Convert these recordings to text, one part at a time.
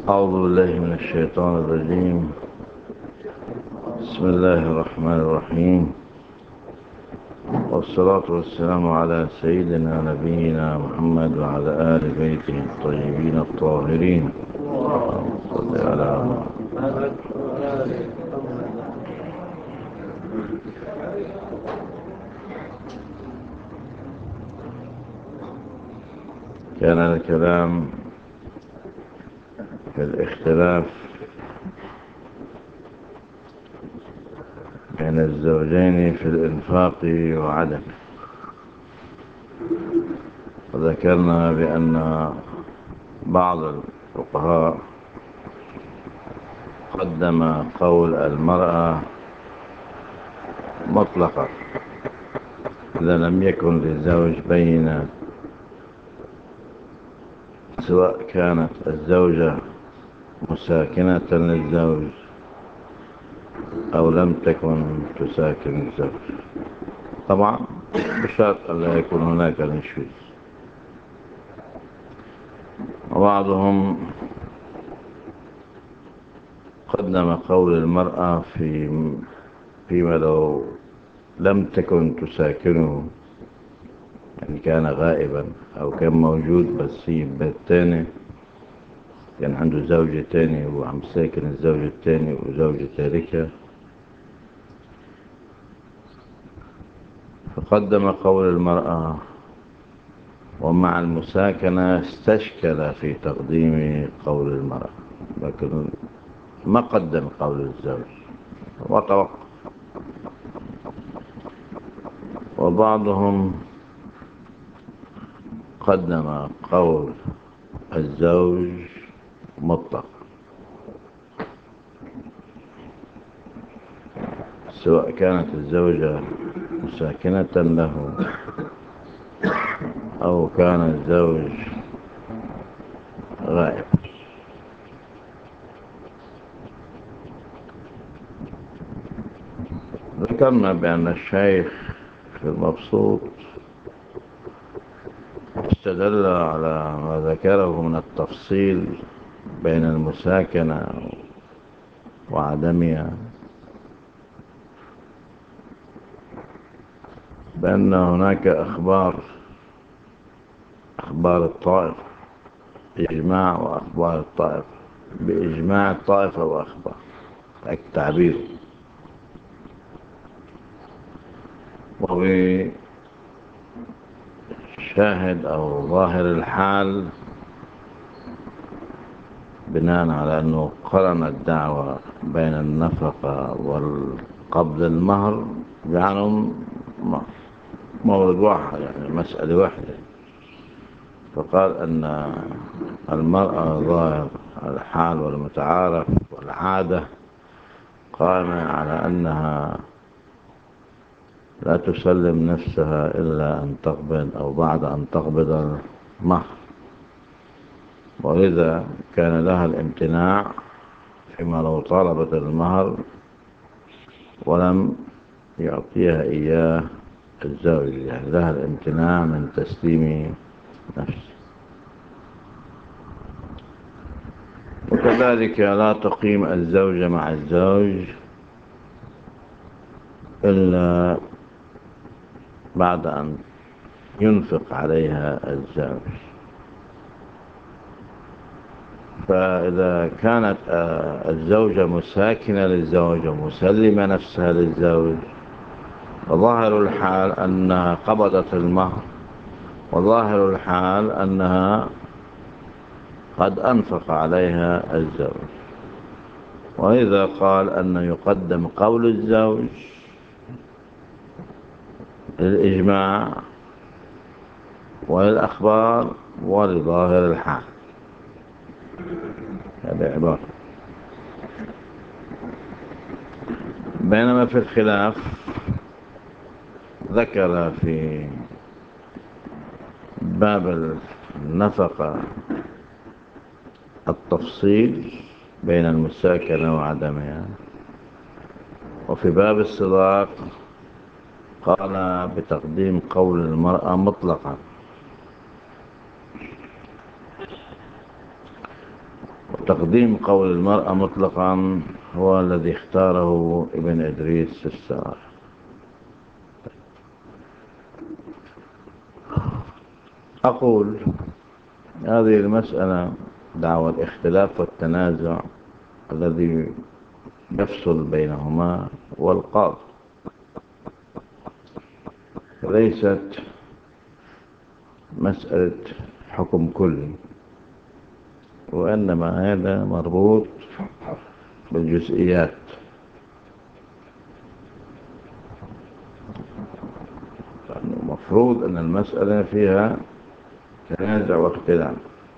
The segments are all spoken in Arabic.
أعوذ بالله من الشيطان الرجيم. بسم الله الرحمن الرحيم، والصلاة والسلام على سيدنا نبينا محمد وعلى آل بيته الطيبين الطاهرين. اللهم صل على محمد. كان الكلام في الاختلاف بين الزوجين في الإنفاق وعدمه، وذكرنا بأن بعض الفقهاء قدم قول المرأة مطلقا إذا لم يكن للزوج بينة، سواء كانت الزوجة مساكنة للزوج أو لم تكن تساكن الزوج، طبعا بشرط أن لا يكون هناك نشوز. وبعضهم قدم قول المرأة فيما لو لم تكن تساكنه، يعني كان غائبا أو كان موجود بس في بيت تاني، كان عنده زوجة تاني وعم ساكن الزوجة التاني وزوجة تاركة، فقدم قول المرأة، ومع المساكنة استشكل في تقديم قول المرأة، لكن ما قدم قول الزوج وتوقف. وبعضهم قدم قول الزوج مطلق، سواء كانت الزوجة مساكنة له أو كان الزوج غائب. ذكرنا بأن الشيخ المبسوط استدل على ما ذكره من التفصيل بين المساكنة وعدمها بأن هناك أخبار الطائفة إجماع، وأخبار الطائفة بإجماع الطائفة وأخبار التعبير. وبشاهد أو ظاهر الحال بناء على أنه قرن الدعوة بين النفقة والقبض المهر، يعني مورد واحد، يعني مسألة واحدة، فقال أن المرأة ظاهر الحال والمتعارف والعادة قائمة على أنها لا تسلم نفسها إلا أن تقبض أو بعد أن تقبض المهر، وإذا كان لها الامتناع فيما لو طالبت المهر ولم يعطيها إياه الزوج، يعني لها الامتناع من تسليم نفسه. وكذلك لا تقيم الزوجة مع الزوج إلا بعد أن ينفق عليها الزوج. فإذا كانت الزوجة مساكنة للزوج ومسلمة نفسها للزوج، وظاهر الحال أنها قبضت المهر، وظاهر الحال أنها قد أنفق عليها الزوج، وإذا قال أن يقدم قول الزوج للإجماع وللأخبار ولظاهر الحال، هذا عبارة. بينما في الخلاف ذكر في باب النفقة التفصيل بين المساكنة وعدمها، وفي باب الصداق قال بتقديم قول المرأة مطلقا، تقديم قول المرأة مطلقا هو الذي اختاره ابن إدريس السراج. أقول هذه المسألة دعوى الاختلاف والتنازع الذي يفصل بينهما والقاضي، ليست مسألة حكم كلي، وإنما هذا مربوط بالجزئيات. المفروض أن المسألة فيها تنازع واختلاف،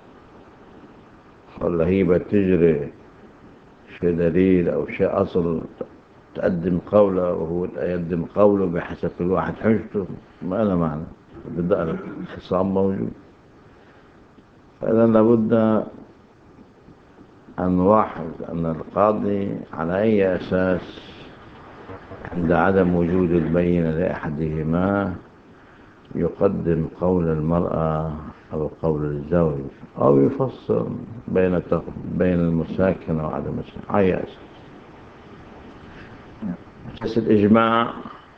ولا هي بتجري شيء دليل أو شيء أصل تقدم قوله وهو يقدم قوله بحسب كل واحد حجته، ما له معنى. بدأ الخصام موجود، فإذا لابد أن نلاحظ أن القاضي على أي أساس عند عدم وجود البينة لأحدهما يقدم قول المرأة أو قول الزوج، أو يفصل بين المساكن وعدم الساكن. أي أساس؟ أساس الإجماع،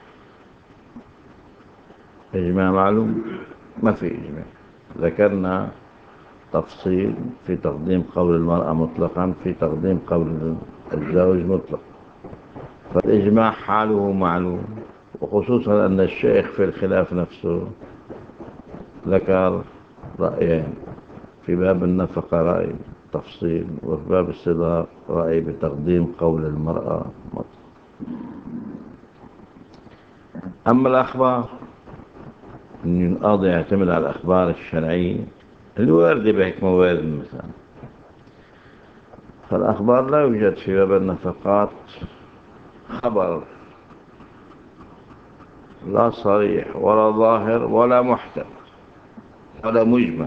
إجماع معلوم، ما في إجماع. ذكرنا تفصيل في تقديم قول المرأة مطلقا، في تقديم قول الزوج مطلقا، فالإجماع حاله معلوم. وخصوصا أن الشيخ في الخلاف نفسه ذكر رأيين، في باب النفقة رأي تفصيل، وفي باب الصداق رأي بتقديم قول المرأة مطلقا. أما الأخبار، أن القاضي يعتمد على الأخبار الشرعية الواردة بحكمة وارد مثلا، فالأخبار لا يوجد في باب النفقات خبر لا صريح ولا ظاهر ولا محتمل ولا مجمل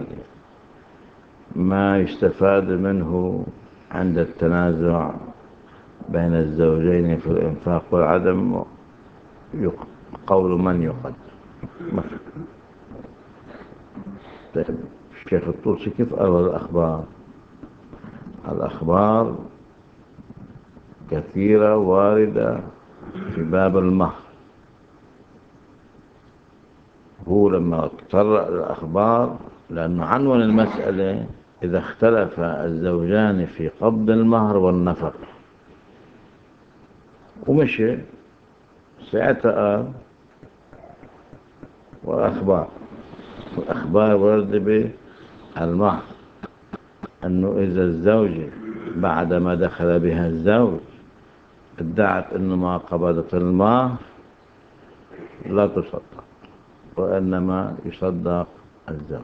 ما يستفاد منه عند التنازع بين الزوجين في الإنفاق والعدم قول من يقدم. طيب الشيخ الطوسي كيف أرى الأخبار؟ الأخبار كثيرة واردة في باب المهر. هو لما تطرق الأخبار، لأنه عنوان المسألة إذا اختلف الزوجان في قبض المهر والنفق، ومشي ساعتها والأخبار واردة بالمهر، أنه إذا الزوجة بعد ما دخل بها الزوج ادعت أنه ما قبضت المهر لا تصدق، وإنما يصدق الزوج.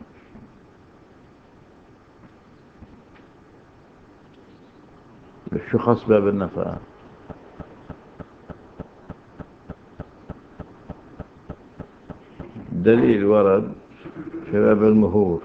شو خص باب النفقة؟ دليل ورد في باب المهور،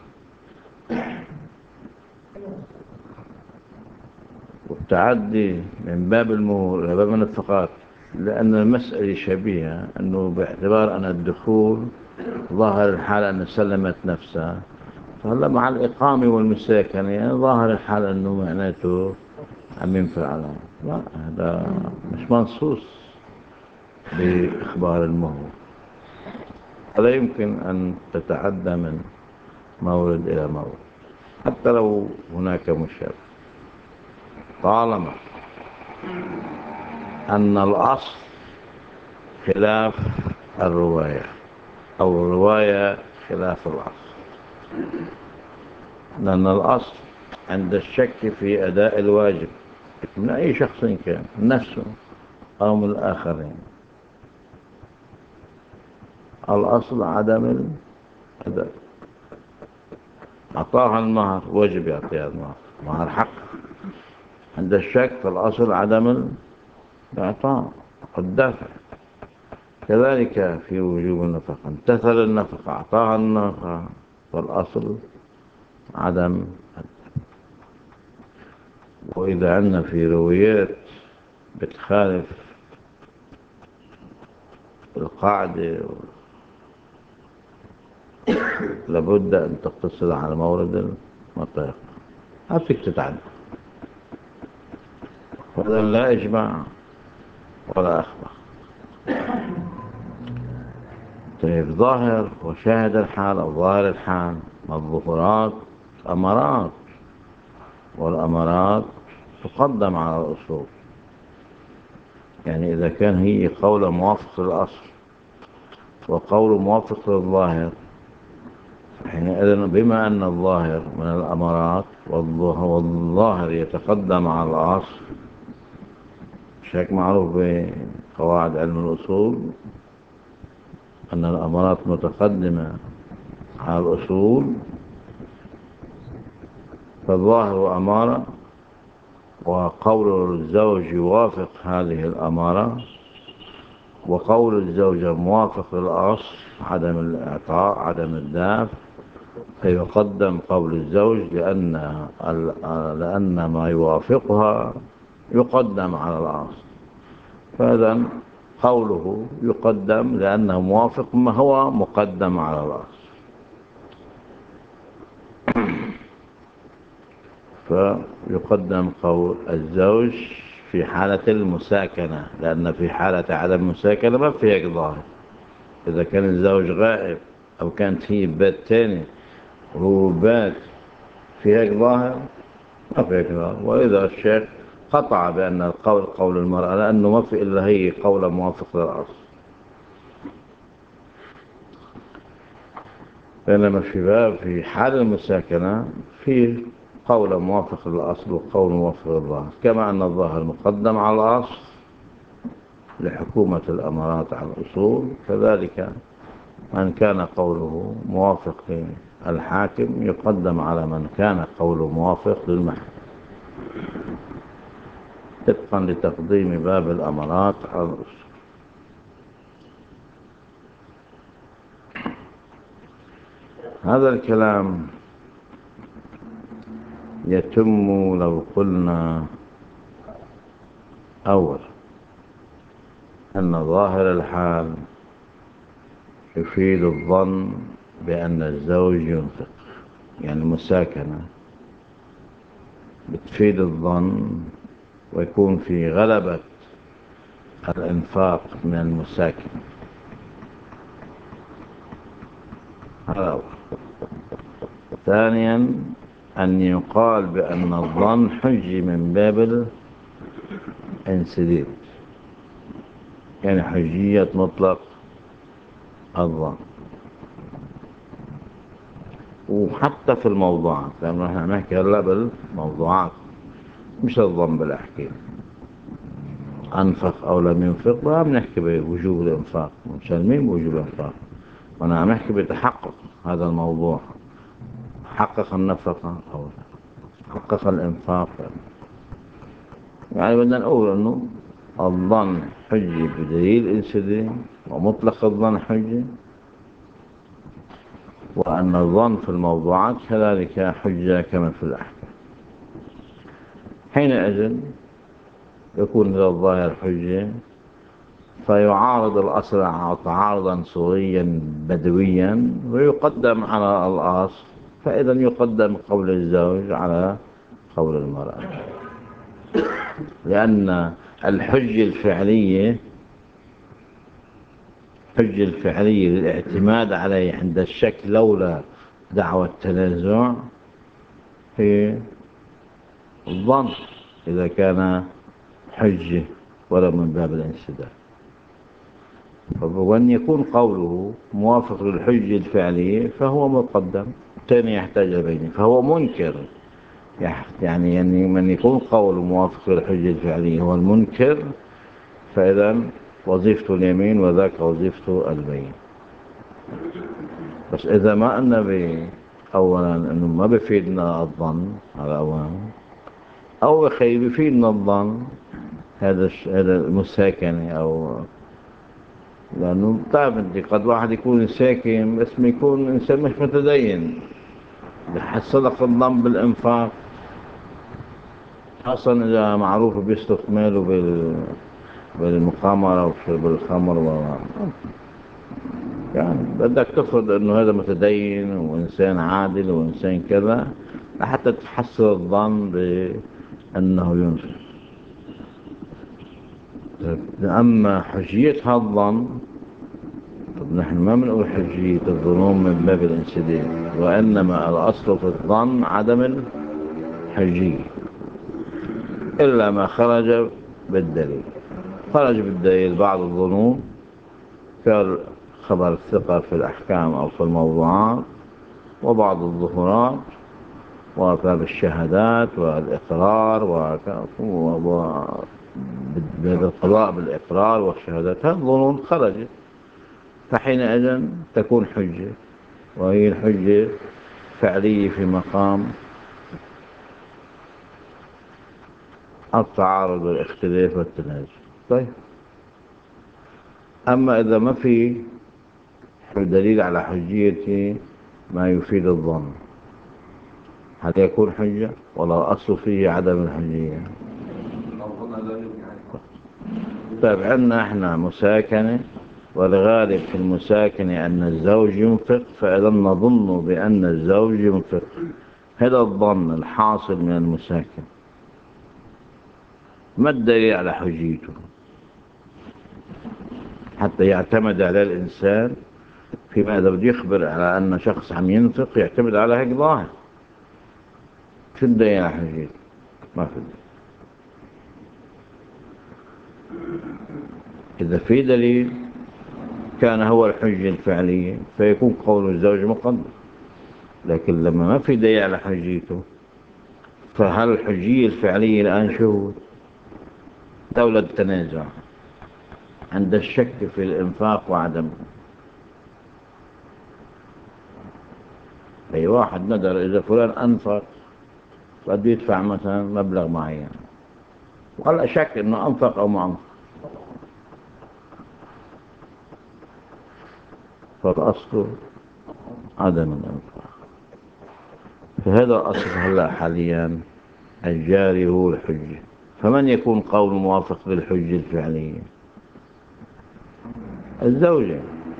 والتعدي من باب المهور إلى باب النفقات، لأن المسألة شبيهة، أنه باعتبار أن الدخول ظاهر الحال أن سلمت نفسها، فهلا مع الإقامة والمساكنة يعني ظاهر الحال أنه معناته عم ينفع لها. لا، هذا مش منصوص بإخبار المهور، فلا يمكن أن تتعدى من مورد إلى مورد حتى لو هناك مشابه، طالما أن الأصل خلاف الرواية أو الرواية خلاف الأصل. لأن الأصل عند الشك في أداء الواجب من أي شخص كان، نفسه أو من الآخرين، الأصل عدم الأداء. أعطاها المهر واجب يعطيها المهر، مهر حق. عند الشك فالأصل عدم الإعطاء الدافع. كذلك في وجوب النفقة، امتثل النفقة أعطاها النفقة، والأصل عدم. وإذا عندنا في روايات بتخالف القاعدة لابد أن تقتصر على مورد المطلق، ما فيك تتعدى. وهذا لا إجماع ولا أخبار. طيب ظاهر وشاهد الحال أو ظاهر الحال، الظهورات أمارات، والأمارات تقدم على الأصول. يعني إذا كان هي قول موافق للأصل وقول موافق للظاهر، حينئذ بما أن الظاهر من الأمارات والظاهر يتقدم على الأصل، شيء معروف بقواعد علم الأصول أن الأمارات متقدمة على الأصول، فالظاهر أمارة، وقول الزوج يوافق هذه الأمارة، وقول الزوجة موافق للأصل عدم الإعطاء عدم الدافع، فيقدم قول الزوج لأن ما يوافقها يقدم على الأصل. فإذا قوله يقدم لأنه موافق ما هو مقدم على الأصل. فيقدم قول الزوج في حالة المساكنة، لأن في حالة عدم المساكنة ما فيها ظاهر. إذا كان الزوج غائب أو كانت هي بيت تاني وهو بيت فيها ظاهر ما فيها ظاهر. وإذا الشيخ قطع بأن القول قول المرأة لأنه ما في إلا هي قول موافق للأصل. بينما في حال المساكنة في قول موافق للأصل وقول موافق للظاهر، كما أن الظاهر مقدم على الأصل لحكومة الأمارات على الأصول، كذلك من كان قوله موافق للحاكم يقدم على من كان قوله موافق للمحكم، طبقا لتقديم باب الأمارات على الأصول. هذا الكلام يتم لو قلنا أول أن ظاهر الحال يفيد الظن بأن الزوج ينفق، يعني المساكنة بتفيد الظن ويكون في غلبة الإنفاق من المساكن. هذا أول. ثانيا أن يقال بأن الظن حجي من باب الانسداد، يعني حجية مطلق الظن. وحتى في الموضوعات، لأنه نحن نحكي هلا بالموضوعات مش الظن بالأحكام، أنفق أو لم ينفق ما بنحكي بوجوب الإنفاق، مسلمين بوجوب الإنفاق، وأنا عم أحكي بتحقق هذا الموضوع، حقق النفقة أو حقق الإنفاق. يعني بدنا نقول أنه الظن حجي بدليل انسداد، ومطلق الظن حجي، وأن الظن في الموضوعات كذلك حجة كما في الأحكام. حينئذ يكون هذا الظاهر حجة، فيعارض الأصل تعارضا صوريا بدويا ويقدم على الأصل، فإذا يقدم قول الزوج على قول المرأة، لأن الحجة الفعلية للاعتماد عليه عند الشك لولا دعوى التنازع هي الظن، إذا كان حجة ولا من باب الانسداد. وأن يكون قوله موافق للحجة الفعلية فهو مقدم، الثاني يحتاج بينه فهو منكر. يعني من يكون قوله موافق للحجة الفعلية هو المنكر، فإذا وظيفته اليمين وذاك وظيفته البين. بس إذا ما قلنا أولا أنه ما بفيدنا الظن على أولا، أو بفيدنا الظن هذا المساكنة، أو لأنه بتعرف أنت قد واحد يكون ساكن بس ما يكون إنسان مش متدين، بحصلك الظن بالإنفاق، خاصة إذا معروف بيسلك ماله بالمقامرة وشرب الخمر يعني بدك تفرض انه هذا متدين وانسان عادل وانسان كذا لحتى تحصل الظن بانه ينفق. طيب، أما حجية هالظن، طب نحن ما بنقول حجية الظنون من باب الانسداد، وإنما الأصل في الظن عدم الحجية إلا ما خرج بالدليل. خرج بالدليل بعض الظنون كخبر الثقة في الأحكام أو في الموضوعات، وبعض الظهورات وباب الشهادات والإقرار بالقضاء بالإقرار والشهادات، هذه الظنون خرجت، فحينئذ تكون حجة، وهي الحجة فعلية في مقام التعارض والاختلاف والتنازع. طيب، أما إذا ما في دليل على حجية ما يفيد الظن، هل يكون حجة ولا أصل فيه عدم الحجية؟ طيب، عندنا احنا مساكنة، والغالب في المساكنة أن الزوج ينفق، فإذا نظن بأن الزوج ينفق، هذا الظن الحاصل من المساكن، ما الدليل على حجيته حتى يعتمد على الإنسان فيما إذا بده يخبر على أن شخص عم ينفق يعتمد على هيك ظاهر؟ شو الدليل على حجيته؟ ما في دليل. إذا في دليل كان هو الحجة الفعلية فيكون قول الزوج مقدم، لكن لما ما في دليل على حجيته، فهل الحجية الفعلية الآن شو؟ دولة التنازع عند الشك في الإنفاق وعدمه. أي واحد ندر إذا فلان أنفق قد يدفع مثلا مبلغ معين، ولا شك إنه أنفق أو ما أنفق، فالأصل عدم الإنفاق. فهذا الأصل هلأ حاليا الجاري هو الحجة. فمن يكون قول موافق للحجة الفعلية؟ الزوجة،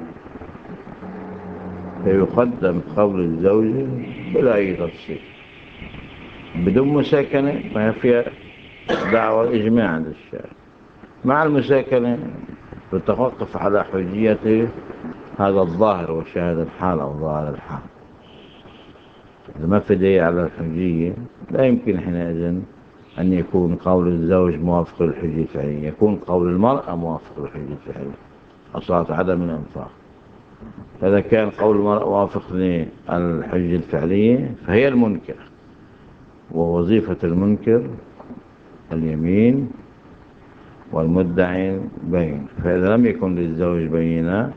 فيقدم قول الزوجة بلا أي تفصيل. بدون مساكنة ما فيها دعوة إجماع عند الشارع، مع المساكنة تتوقف على حجية هذا الظاهر وشهادة الحال أو ظاهر الحال. إذا ما في دليل على الحجية لا يمكن حينئذ أن يكون قول الزوج موافق للحجة الفعلية، يكون قول المرأة موافق للحجة الفعلية، أصالة عدم الإنفاق. إذا كان قول المرأة موافق للحجة الفعلية فهي المنكر، ووظيفة المنكر اليمين والمدعي بين. فإذا لم يكن للزوج بينة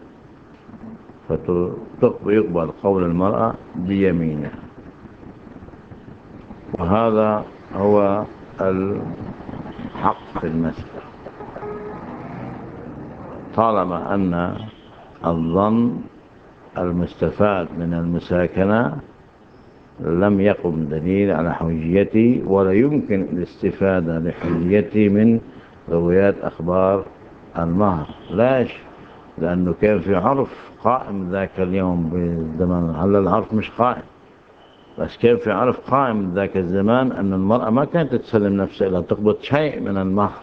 فيقبل قول المرأة بيمينه، وهذا هو الحق في المسألة، طالما أن الظن المستفاد من المساكنة لم يقم دليل على حجيته، ولا يمكن الاستفادة لحجيته من روايات أخبار المهر. لاش؟ لأنه كان في عرف قائم ذاك اليوم بالزمان، هلا العرف مش قائم، بس كان في عرف قائم ذاك الزمان أن المرأة ما كانت تسلم نفسها إلا تقبض شيء من المهر،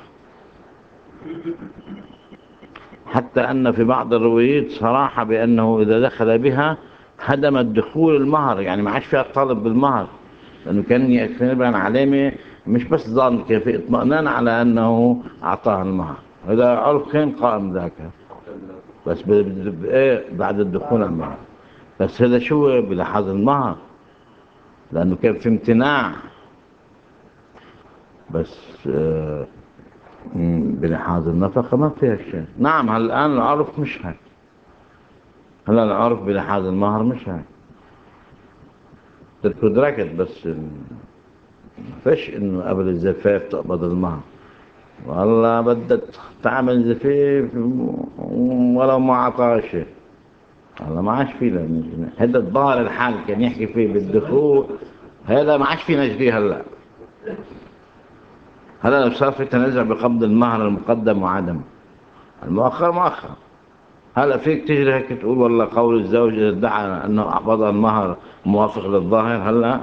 حتى أن في بعض الروايات صراحة بأنه إذا دخل بها هدم الدخول المهر، يعني ما عادش فيها طالب بالمهر، لأنه كان يكتنبها علامة مش بس ظن، كان في اطمئنان على أنه أعطاها المهر. هذا عرف كان قائم ذاك، بس بعد الدخول المهر. بس هذا شو بلحظ المهر، لأنه كان في امتناع، بس بلحاظ النفقة ما فيها شيء. نعم، هل الآن العرف مش هيك، هلا العرف بلحاظ المهر مش هيك، تدركت، بس فيش انه قبل الزفاف تقبض المهر، والله بدك تعمل زفاف ولو ما عطاها شيء، والله ما عادش فيه. لأن هذا الظاهر الحال كان يحكي فيه بالدخول، هذا ما عادش فيه نجديه. هلا صار في تنازع بقبض المهر المقدم وعدمه، المؤخر مؤخر. هلا فيك تجري هيك تقول والله قول الزوج إذا ادعى أنه أقبض المهر موافق للظاهر؟ هلا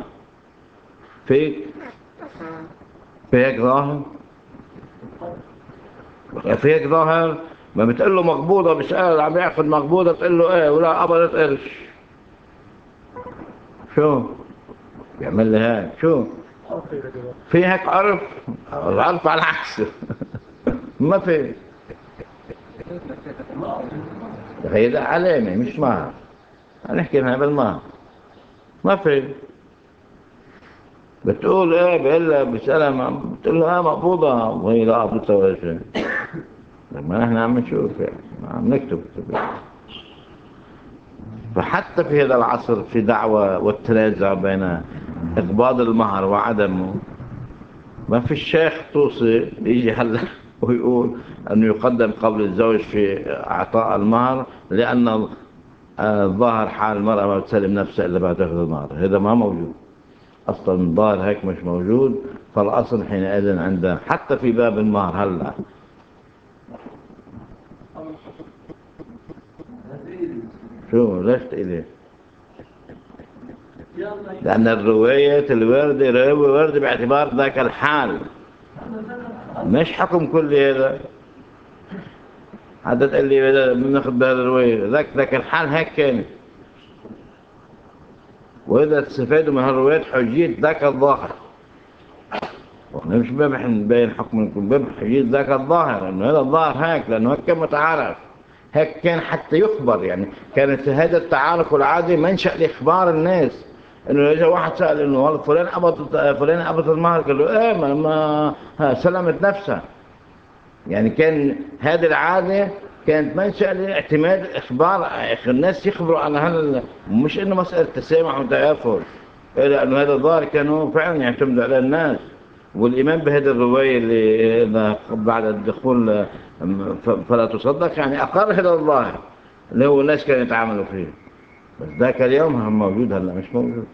فيك في هيك ظاهر؟ يعني في هيك ظاهر، ما بتقول له مقبوضة، بيسأل عم ياخذ مقبوضة، تقول له ايه ولا قبضت قرش؟ شو بيعمل لي هيك؟ شو في هيك عرف؟ العرف على العكس. ما في. هيدا علامة مش مهر، هنحكي هنا بالمهر ما في. بتقول ايه؟ بيقول لها بيسألها بتقول له مقبوضة، وهي لا قبضتها ولا شيء. لما نحن عم نشوف يعني عم نكتب. فحتى في هذا العصر في دعوة والتنازع بين إقباض المهر وعدمه. ما في الشيخ توصي يجي هلا ويقول أنه يقدم قبل الزوج في إعطاء المهر، لأن ظاهر حال المرأة ما بتسلم نفسها إلا بعد تأخذ المهر. هذا ما موجود أصلا، ظاهر هيك مش موجود. فالأصل حينئذ عندنا حتى في باب المهر هلا. شو ليش تقلي؟ لأن الرواية الوردة روي وردة باعتبار ذاك الحال، مش حكم كل هذا. حتى تقول لي بناخذ بهذا الرواية، ذاك الحال هيك كان. وإذا تستفادوا من هالروايات حجية ذاك الظاهر، مش بين حكم بين حجية ذاك الظاهر، إنه هذا الظاهر هيك، لأنه هيك كان متعارف، هيك كان حتى يخبر. يعني كانت هذا التعارف العادي منشأ لإخبار الناس. إنه إذا واحد سأل إنه والله فلان قبض المهر، قال له إيه ما سلمت نفسها. يعني كان هذه العادة كانت منشأ لاعتماد إخبار الناس، يخبروا عن هذا، مش إنه مسألة تسامح وتغافل، لأنه هذا الظاهر كانوا فعلا يعتمدوا على الناس. والإيمان بهذه الرواية اللي بعد الدخول فلا تصدق، يعني أقر هذا الظاهر اللي هو الناس كانوا يتعاملوا فيه. بس ذاك اليوم هم موجود، هلا مش موجود.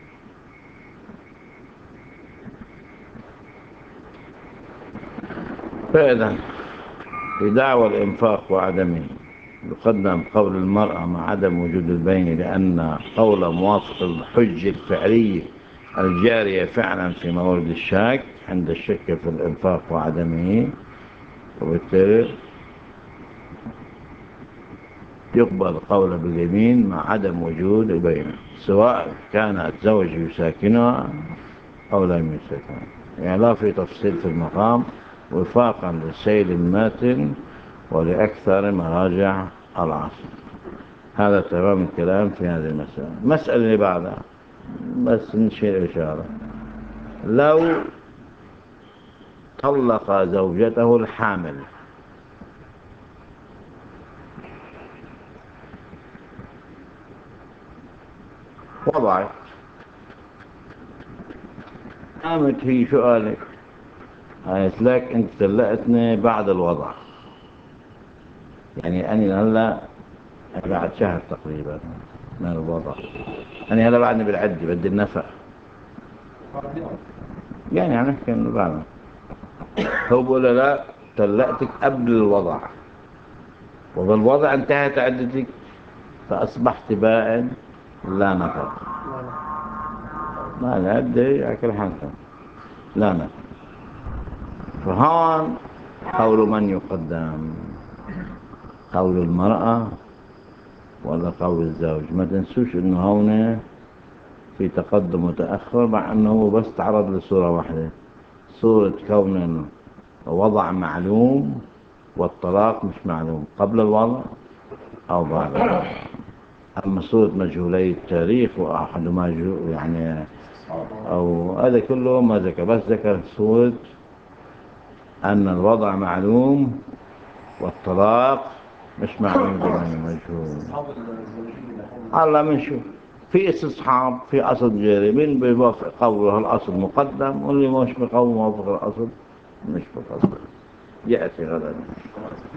فإذا في دعوى الإنفاق وعدمه يقدم قول المرأة مع عدم وجود البين، لأن قول موافق الحجة الفعلية الجارية فعلا في مورد الشك عند الشك في الإنفاق وعدمه. وبالتالي يقبل قول باليمين مع عدم وجود البين، سواء كان الزوج يساكنها أو لم يساكنها. يعني لا في تفصيل في المقام، وفاقا للسيد الماتن ولأكثر مراجع العصر. هذا تمام الكلام في هذه المسألة. المسألة اللي بعدها بس نشير إشارة: لو طلق زوجته الحامل، وضعت، قامت هي شو قالت؟ قالت لك أنت طلقتني بعد الوضع. يعني أنا هلا بعد شهر تقريبا من الوضع، أنا هلا بعدني بالعدة بدي النفق. يعني عم نحكي إنه بعد. هو بقول لا، طلقتك قبل الوضع، وبالوضع انتهت عدتك، فأصبحت بائن لا نفق. ما العدة على كل حال لا نفق. فهون قول من يقدم؟ قول المرأة ولا قول الزوج؟ ما تنسوش انه هون في تقدم وتأخر، مع انه بس تعرض لصورة واحدة، صورة كون وضع معلوم والطلاق مش معلوم قبل الوضع أو بعد الوضع. أما صورة مجهولي التاريخ وأحدهما يعني أو هذا كله ما ذكر، بس ذكر صورة أن الوضع معلوم والطلاق مش معلوم زمان مجهول. هلا بنشوف في استصحاب في أصل جاري، مين بيوافق قوله الأصل مقدم، واللي مش بقوله موافق الأصل مش بالأصل. يأتي غدا.